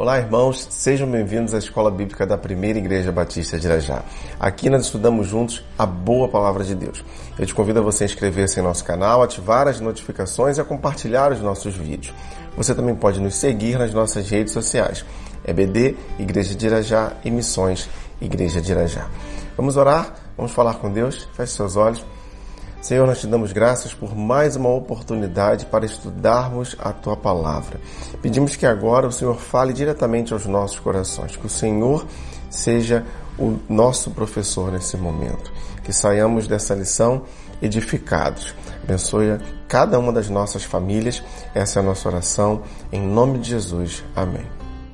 Olá, irmãos, sejam bem-vindos à Escola Bíblica da Primeira Igreja Batista de Irajá. Aqui nós estudamos juntos a boa palavra de Deus. Eu te convido a você inscrever-se em nosso canal, ativar as notificações e a compartilhar os nossos vídeos. Você também pode nos seguir nas nossas redes sociais, EBD, Igreja de Irajá e Missões, Igreja de Irajá. Vamos orar? Vamos falar com Deus? Feche seus olhos. Senhor, nós te damos graças por mais uma oportunidade para estudarmos a Tua Palavra. Pedimos que agora o Senhor fale diretamente aos nossos corações, que o Senhor seja o nosso professor nesse momento, que saiamos dessa lição edificados. Abençoe cada uma das nossas famílias, essa é a nossa oração, em nome de Jesus. Amém.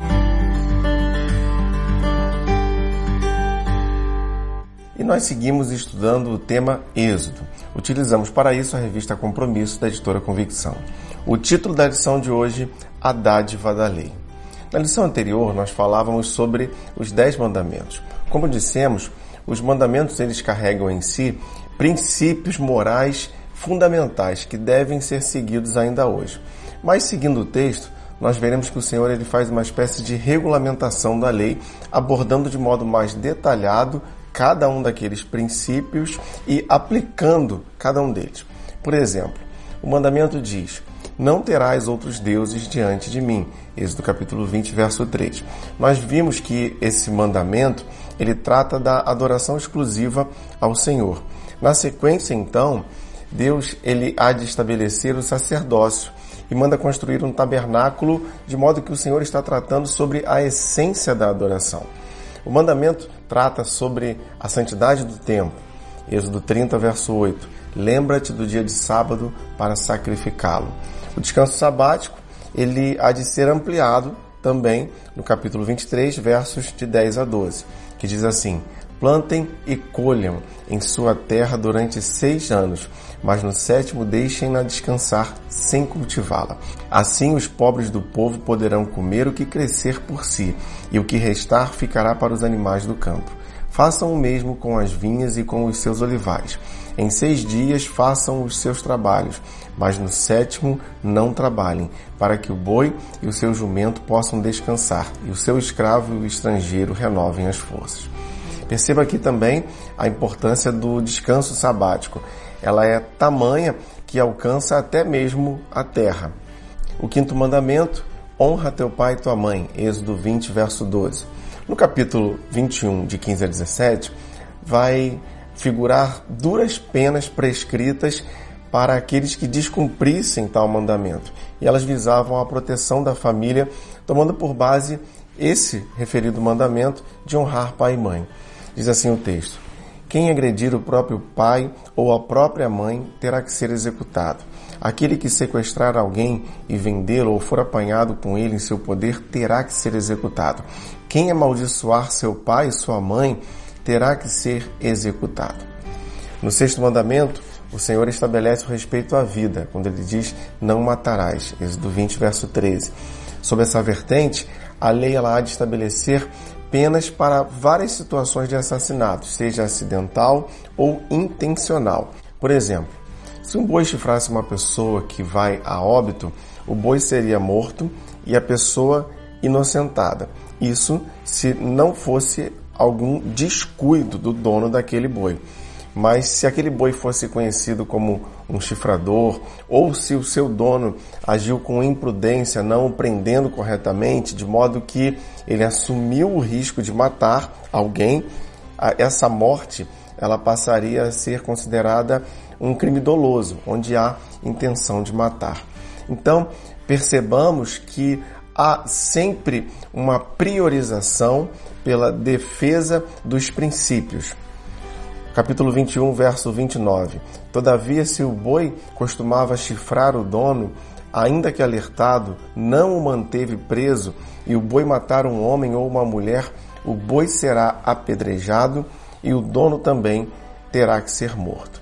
E nós seguimos estudando o tema Êxodo. Utilizamos para isso a revista Compromisso da editora Convicção. O título da lição de hoje, A Dádiva da Lei. Na lição anterior, nós falávamos sobre os 10 mandamentos. Como dissemos, os mandamentos eles carregam em si princípios morais fundamentais que devem ser seguidos ainda hoje. Mas, seguindo o texto, nós veremos que o Senhor ele faz uma espécie de regulamentação da lei, abordando de modo mais detalhado cada um daqueles princípios e aplicando cada um deles. Por exemplo, o mandamento diz: não terás outros deuses diante de mim. Êxodo capítulo 20, verso 3. Nós vimos que esse mandamento ele trata da adoração exclusiva ao Senhor. Na sequência, então, Deus ele há de estabelecer o sacerdócio e manda construir um tabernáculo, de modo que o Senhor está tratando sobre a essência da adoração. O mandamento trata sobre a santidade do templo. Êxodo 30, verso 8. Lembra-te do dia de sábado para sacrificá-lo. O descanso sabático, ele há de ser ampliado também no capítulo 23, versos de 10 a 12, que diz assim: plantem e colham em sua terra durante 6 anos, mas no 7º deixem-na descansar sem cultivá-la. Assim os pobres do povo poderão comer o que crescer por si, e o que restar ficará para os animais do campo. Façam o mesmo com as vinhas e com os seus olivais. Em 6 dias façam os seus trabalhos, mas no 7º não trabalhem, para que o boi e o seu jumento possam descansar, e o seu escravo e o estrangeiro renovem as forças. Perceba aqui também a importância do descanso sabático. Ela é tamanha que alcança até mesmo a terra. O 5º mandamento: honra teu pai e tua mãe. Êxodo 20, verso 12. No capítulo 21, de 15 a 17, vai figurar duras penas prescritas para aqueles que descumprissem tal mandamento. E elas visavam a proteção da família, tomando por base esse referido mandamento de honrar pai e mãe. Diz assim o texto: quem agredir o próprio pai ou a própria mãe terá que ser executado. Aquele que sequestrar alguém e vendê-lo ou for apanhado com ele em seu poder terá que ser executado. Quem amaldiçoar seu pai e sua mãe terá que ser executado. No 6º mandamento, o Senhor estabelece o respeito à vida, quando ele diz: não matarás. Êxodo 20, verso 13. Sob essa vertente, a lei ela há de estabelecer penas para várias situações de assassinato, seja acidental ou intencional. Por exemplo, se um boi chifrasse uma pessoa que vai a óbito, o boi seria morto e a pessoa inocentada. Isso se não fosse algum descuido do dono daquele boi. Mas se aquele boi fosse conhecido como um chifrador, ou se o seu dono agiu com imprudência, não o prendendo corretamente, de modo que ele assumiu o risco de matar alguém, essa morte ela passaria a ser considerada um crime doloso, onde há intenção de matar. Então, percebamos que há sempre uma priorização pela defesa dos princípios. Capítulo 21, verso 29. Todavia, se o boi costumava chifrar o dono, ainda que alertado, não o manteve preso, e o boi matar um homem ou uma mulher, o boi será apedrejado e o dono também terá que ser morto.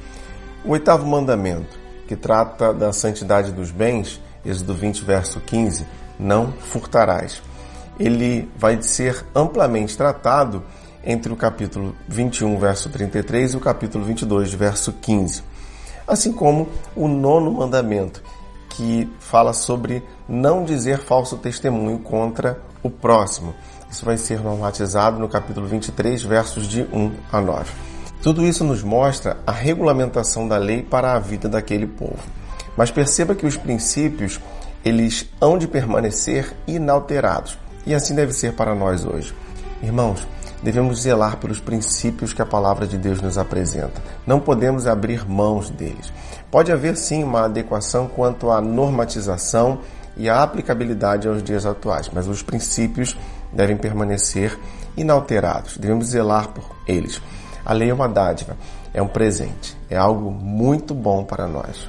O 8º mandamento, que trata da santidade dos bens, Êxodo 20, verso 15, não furtarás. Ele vai ser amplamente tratado entre o capítulo 21, verso 33 e o capítulo 22, verso 15. Assim como o 9º mandamento, que fala sobre não dizer falso testemunho contra o próximo. Isso vai ser normatizado no capítulo 23, versos de 1 a 9. Tudo isso nos mostra a regulamentação da lei para a vida daquele povo. Mas perceba que os princípios, eles hão de permanecer inalterados. E assim deve ser para nós hoje. Irmãos, devemos zelar pelos princípios que a palavra de Deus nos apresenta. Não podemos abrir mãos deles. Pode haver sim uma adequação quanto à normatização e à aplicabilidade aos dias atuais, mas os princípios devem permanecer inalterados. Devemos zelar por eles. A lei é uma dádiva, é um presente, é algo muito bom para nós.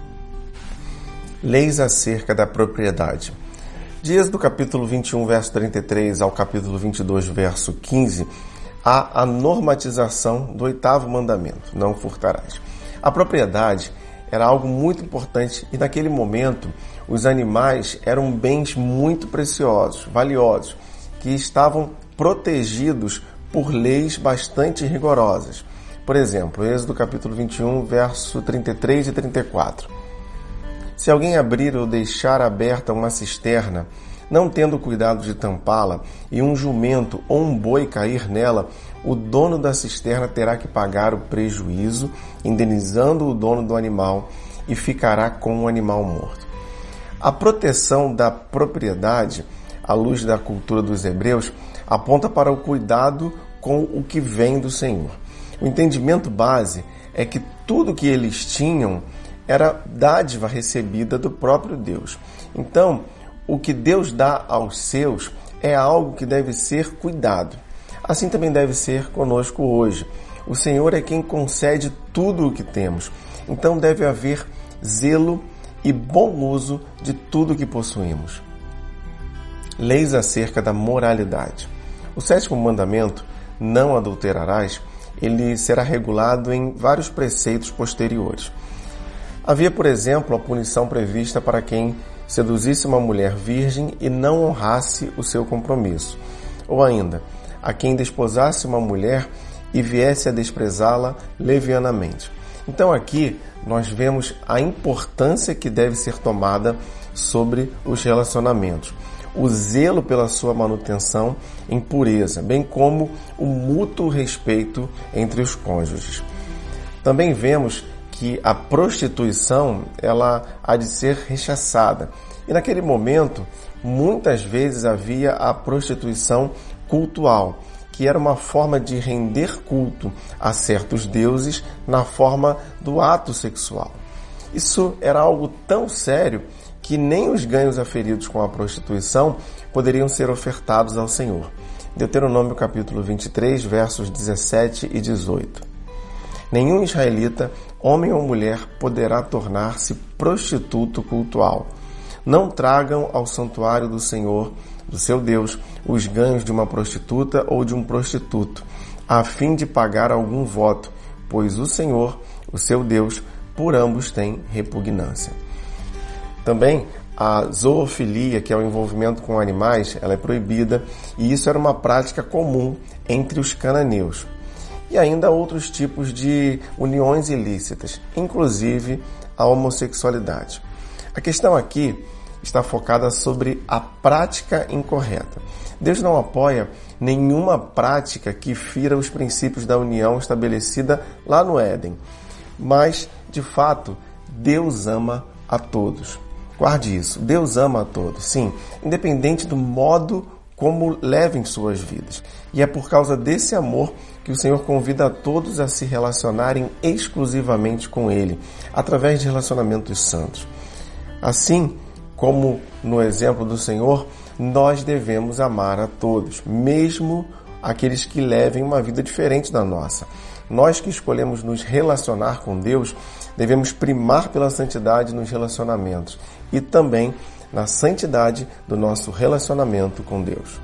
Leis acerca da propriedade. De Êxodo capítulo 21, verso 33 ao capítulo 22, verso 15, há a normatização do 8º mandamento, não furtarás. A propriedade era algo muito importante e naquele momento os animais eram bens muito preciosos, valiosos, que estavam protegidos por leis bastante rigorosas. Por exemplo, Êxodo capítulo 21, verso 33 e 34. Se alguém abrir ou deixar aberta uma cisterna, não tendo cuidado de tampá-la, e um jumento ou um boi cair nela, o dono da cisterna terá que pagar o prejuízo, indenizando o dono do animal, e ficará com o animal morto. A proteção da propriedade, à luz da cultura dos hebreus, aponta para o cuidado com o que vem do Senhor. O entendimento base é que tudo que eles tinham era dádiva recebida do próprio Deus. Então, o que Deus dá aos seus é algo que deve ser cuidado. Assim também deve ser conosco hoje. O Senhor é quem concede tudo o que temos. Então deve haver zelo e bom uso de tudo que possuímos. Leis acerca da moralidade. O 7º mandamento, não adulterarás, ele será regulado em vários preceitos posteriores. Havia, por exemplo, a punição prevista para quem seduzisse uma mulher virgem e não honrasse o seu compromisso. Ou ainda, a quem desposasse uma mulher e viesse a desprezá-la levianamente. Então aqui nós vemos a importância que deve ser tomada sobre os relacionamentos. O zelo pela sua manutenção em pureza, bem como o mútuo respeito entre os cônjuges. Também vemos que a prostituição ela há de ser rechaçada. E naquele momento, muitas vezes havia a prostituição cultual, que era uma forma de render culto a certos deuses na forma do ato sexual. Isso era algo tão sério que nem os ganhos aferidos com a prostituição poderiam ser ofertados ao Senhor. Deuteronômio capítulo 23, versos 17 e 18. Nenhum israelita, homem ou mulher, poderá tornar-se prostituto cultual. Não tragam ao santuário do Senhor, do seu Deus, os ganhos de uma prostituta ou de um prostituto, a fim de pagar algum voto, pois o Senhor, o seu Deus, por ambos tem repugnância. Também a zoofilia, que é o envolvimento com animais, ela é proibida, e isso era uma prática comum entre os cananeus. E ainda outros tipos de uniões ilícitas, inclusive a homossexualidade. A questão aqui está focada sobre a prática incorreta. Deus não apoia nenhuma prática que fira os princípios da união estabelecida lá no Éden. Mas, de fato, Deus ama a todos. Guarde isso, Deus ama a todos, sim, independente do modo como levem suas vidas. E é por causa desse amor que o Senhor convida a todos a se relacionarem exclusivamente com Ele, através de relacionamentos santos. Assim como no exemplo do Senhor, nós devemos amar a todos, mesmo aqueles que levem uma vida diferente da nossa. Nós que escolhemos nos relacionar com Deus, devemos primar pela santidade nos relacionamentos e também na santidade do nosso relacionamento com Deus.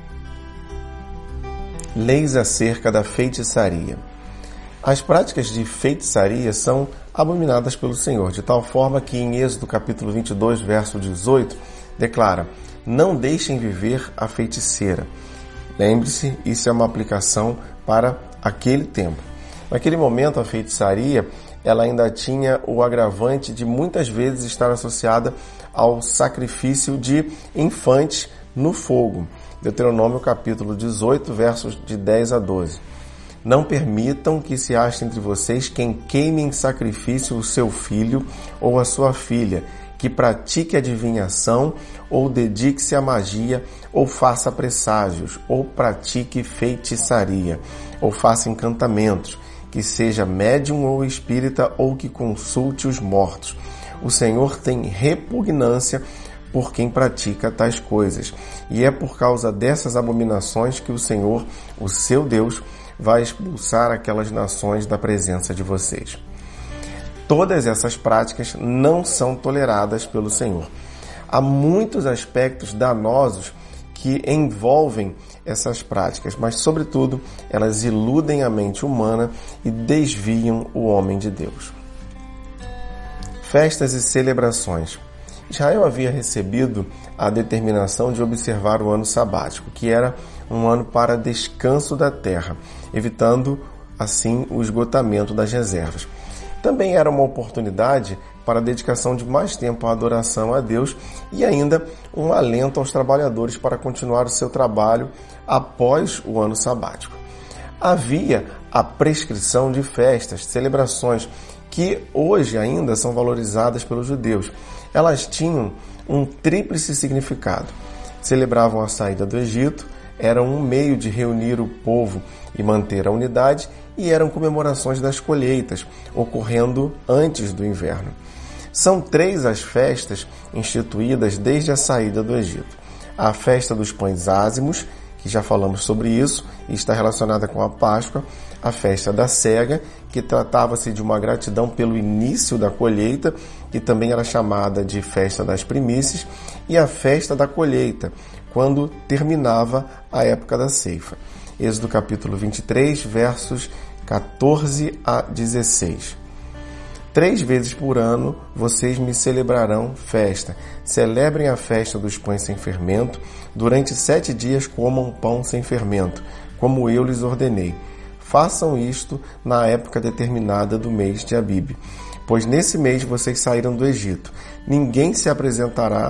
Leis acerca da feitiçaria. As práticas de feitiçaria são abominadas pelo Senhor, de tal forma que em Êxodo capítulo 22, verso 18, declara: não deixem viver a feiticeira. Lembre-se, isso é uma aplicação para aquele tempo. Naquele momento, a feitiçaria ela ainda tinha o agravante de muitas vezes estar associada ao sacrifício de infantes no fogo. Deuteronômio capítulo 18, versos de 10 a 12. Não permitam que se ache entre vocês quem queime em sacrifício o seu filho ou a sua filha, que pratique adivinhação, ou dedique-se à magia, ou faça presságios, ou pratique feitiçaria, ou faça encantamentos, que seja médium ou espírita, ou que consulte os mortos. O Senhor tem repugnância por quem pratica tais coisas, e é por causa dessas abominações que o Senhor, o seu Deus, vai expulsar aquelas nações da presença de vocês. Todas essas práticas não são toleradas pelo Senhor. Há muitos aspectos danosos que envolvem essas práticas, mas, sobretudo, elas iludem a mente humana e desviam o homem de Deus. Festas e celebrações. Israel havia recebido a determinação de observar o ano sabático, que era um ano para descanso da terra, evitando, assim, o esgotamento das reservas. Também era uma oportunidade para a dedicação de mais tempo à adoração a Deus e ainda um alento aos trabalhadores para continuar o seu trabalho após o ano sabático. Havia a prescrição de festas, celebrações, que hoje ainda são valorizadas pelos judeus. Elas tinham um tríplice significado. Celebravam a saída do Egito, eram um meio de reunir o povo e manter a unidade, e eram comemorações das colheitas, ocorrendo antes do inverno. São 3 as festas instituídas desde a saída do Egito. A festa dos pães ázimos, que já falamos sobre isso, e está relacionada com a Páscoa. A festa da cega, que tratava-se de uma gratidão pelo início da colheita, que também era chamada de festa das primícias, e a festa da colheita, quando terminava a época da ceifa. Êxodo capítulo 23, versos 14 a 16. 3 vezes por ano vocês me celebrarão festa. Celebrem a festa dos pães sem fermento. Durante 7 dias comam pão sem fermento, como eu lhes ordenei. Façam isto na época determinada do mês de Abibe, pois nesse mês vocês saíram do Egito. Ninguém se apresentará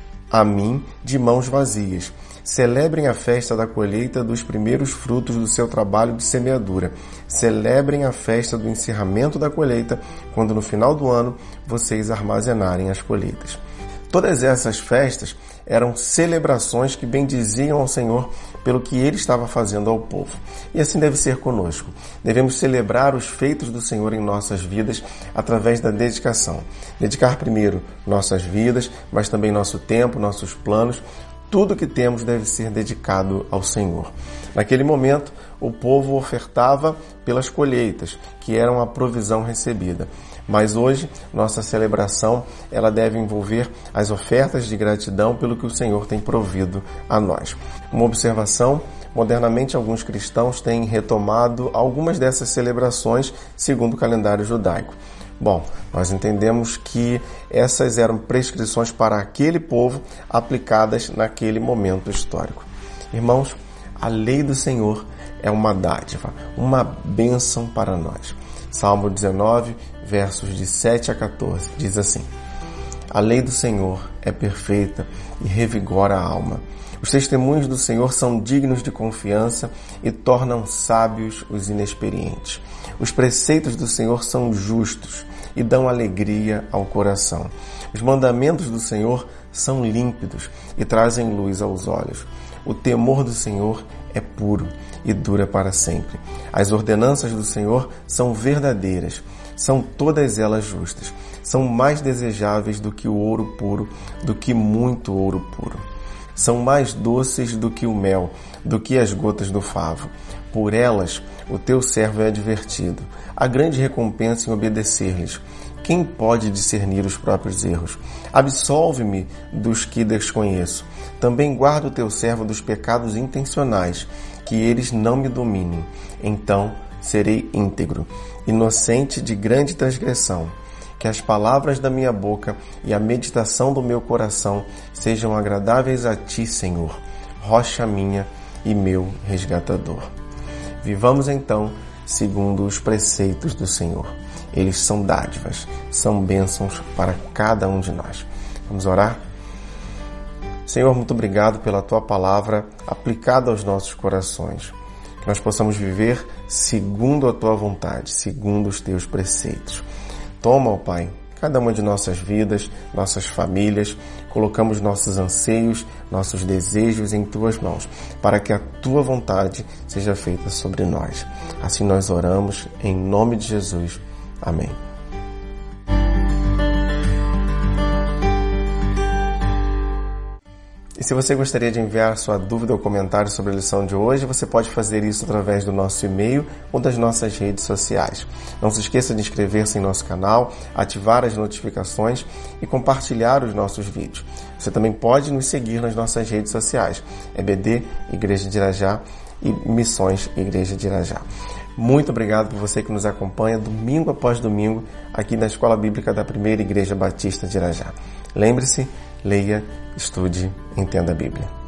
a mim de mãos vazias. Celebrem a festa da colheita dos primeiros frutos do seu trabalho de semeadura. Celebrem a festa do encerramento da colheita, quando no final do ano vocês armazenarem as colheitas. Todas essas festas eram celebrações que bendiziam ao Senhor pelo que Ele estava fazendo ao povo. E assim deve ser conosco. Devemos celebrar os feitos do Senhor em nossas vidas através da dedicação. Dedicar primeiro nossas vidas, mas também nosso tempo, nossos planos. Tudo que temos deve ser dedicado ao Senhor. Naquele momento, o povo ofertava pelas colheitas, que eram a provisão recebida. Mas hoje, nossa celebração, ela deve envolver as ofertas de gratidão pelo que o Senhor tem provido a nós. Uma observação: modernamente alguns cristãos têm retomado algumas dessas celebrações segundo o calendário judaico. Bom, nós entendemos que essas eram prescrições para aquele povo aplicadas naquele momento histórico. Irmãos, a lei do Senhor é uma dádiva, uma bênção para nós. Salmo 19, versos de 7 a 14, diz assim: A lei do Senhor é perfeita e revigora a alma. Os testemunhos do Senhor são dignos de confiança e tornam sábios os inexperientes. Os preceitos do Senhor são justos e dão alegria ao coração. Os mandamentos do Senhor são límpidos e trazem luz aos olhos. O temor do Senhor é puro e dura para sempre. As ordenanças do Senhor são verdadeiras, são todas elas justas. São mais desejáveis do que o ouro puro, do que muito ouro puro. São mais doces do que o mel, do que as gotas do favo. Por elas o teu servo é advertido. Há grande recompensa em obedecer-lhes. Quem pode discernir os próprios erros? Absolve-me dos que desconheço. Também guarda o teu servo dos pecados intencionais, que eles não me dominem. Então serei íntegro, inocente de grande transgressão. Que as palavras da minha boca e a meditação do meu coração sejam agradáveis a ti, Senhor, rocha minha e meu resgatador. Vivamos então segundo os preceitos do Senhor. Eles são dádivas, são bênçãos para cada um de nós. Vamos orar? Senhor, muito obrigado pela Tua palavra aplicada aos nossos corações. Que nós possamos viver segundo a Tua vontade, segundo os Teus preceitos. Toma, ó Pai, cada uma de nossas vidas, nossas famílias, colocamos nossos anseios, nossos desejos em Tuas mãos, para que a Tua vontade seja feita sobre nós. Assim nós oramos, em nome de Jesus. Amém. E se você gostaria de enviar sua dúvida ou comentário sobre a lição de hoje, você pode fazer isso através do nosso e-mail ou das nossas redes sociais. Não se esqueça de inscrever-se em nosso canal, ativar as notificações e compartilhar os nossos vídeos. Você também pode nos seguir nas nossas redes sociais, EBD, Igreja de Irajá e Missões Igreja de Irajá. Muito obrigado por você que nos acompanha domingo após domingo aqui na Escola Bíblica da Primeira Igreja Batista de Irajá. Lembre-se, leia, estude, entenda a Bíblia.